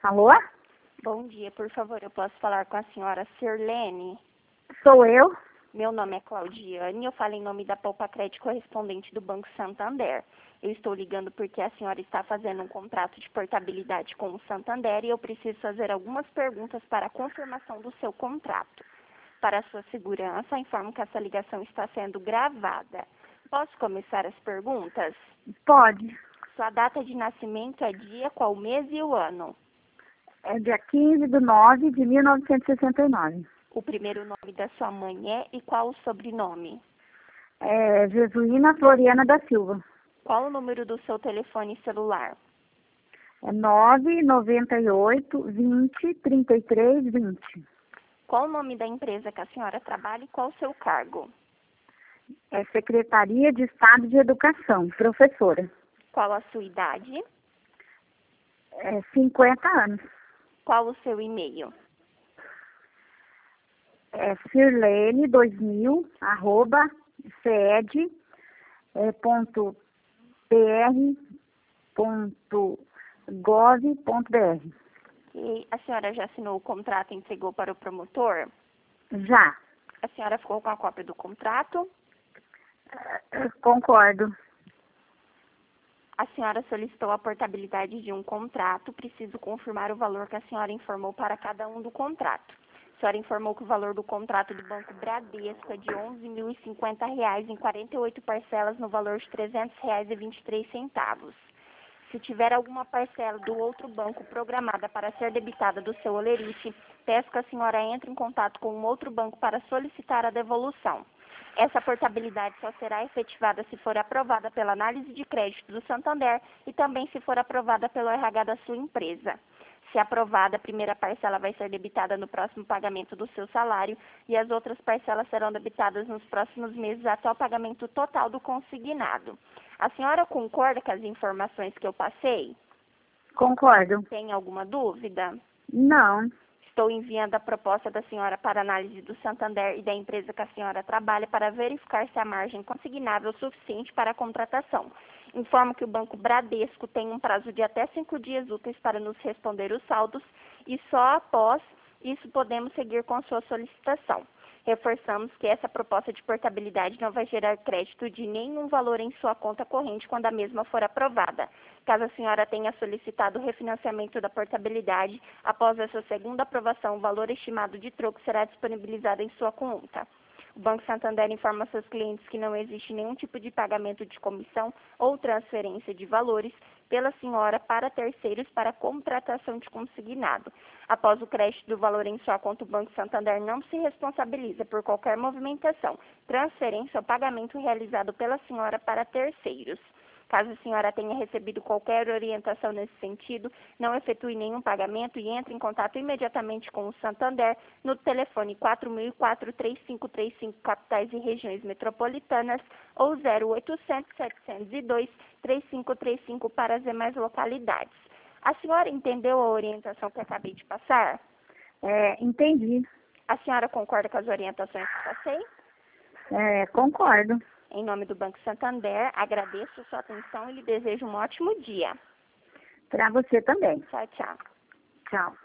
Alô? Bom dia, por favor, eu posso falar com a senhora Sirlene? Sou eu. Meu nome é Claudiane e eu falo em nome da Poupa Crédito correspondente do Banco Santander. Eu estou ligando porque a senhora está fazendo um contrato de portabilidade com o Santander e eu preciso fazer algumas perguntas para a confirmação do seu contrato. Para a sua segurança, informo que essa ligação está sendo gravada. Posso começar as perguntas? Pode. Sua data de nascimento é dia, qual mês e o ano? É dia 15/9/1969. O primeiro nome da sua mãe é e qual o sobrenome? É Jesuína Floriana da Silva. Qual o número do seu telefone celular? É 998-20-33-20. Qual o nome da empresa que a senhora trabalha e qual o seu cargo? É Secretaria de Estado de Educação, professora. Qual a sua idade? É 50 anos. Qual o seu e-mail? É Sirlene2000, @ced.pr.gov.br. E a senhora já assinou o contrato e entregou para o promotor? Já. A senhora ficou com a cópia do contrato? Concordo. A senhora solicitou a portabilidade de um contrato. Preciso confirmar o valor que a senhora informou para cada um do contrato. A senhora informou que o valor do contrato do Banco Bradesco é de R$ 11.050 em 48 parcelas no valor de R$ 300,23. Se tiver alguma parcela do outro banco programada para ser debitada do seu holerite, peço que a senhora entre em contato com um outro banco para solicitar a devolução. Essa portabilidade só será efetivada se for aprovada pela análise de crédito do Santander e também se for aprovada pelo RH da sua empresa. Se aprovada, a primeira parcela vai ser debitada no próximo pagamento do seu salário e as outras parcelas serão debitadas nos próximos meses até o pagamento total do consignado. A senhora concorda com as informações que eu passei? Concordo. Tem alguma dúvida? Não. Estou enviando a proposta da senhora para análise do Santander e da empresa que a senhora trabalha para verificar se a margem consignável é suficiente para a contratação. Informo que o Banco Bradesco tem um prazo de até 5 dias úteis para nos responder os saldos e só após isso podemos seguir com sua solicitação. Reforçamos que essa proposta de portabilidade não vai gerar crédito de nenhum valor em sua conta corrente quando a mesma for aprovada. Caso a senhora tenha solicitado o refinanciamento da portabilidade, após essa segunda aprovação, o valor estimado de troco será disponibilizado em sua conta. O Banco Santander informa seus clientes que não existe nenhum tipo de pagamento de comissão ou transferência de valores pela senhora para terceiros para contratação de consignado. Após o crédito do valor em sua conta, o Banco Santander não se responsabiliza por qualquer movimentação, transferência ou pagamento realizado pela senhora para terceiros. Caso a senhora tenha recebido qualquer orientação nesse sentido, não efetue nenhum pagamento e entre em contato imediatamente com o Santander no telefone 4004-3535 capitais e regiões metropolitanas ou 0800-702-3535 para as demais localidades. A senhora entendeu a orientação que acabei de passar? Entendi. A senhora concorda com as orientações que passei? Concordo. Em nome do Banco Santander, agradeço a sua atenção e lhe desejo um ótimo dia. Para você também. Tchau, tchau. Tchau.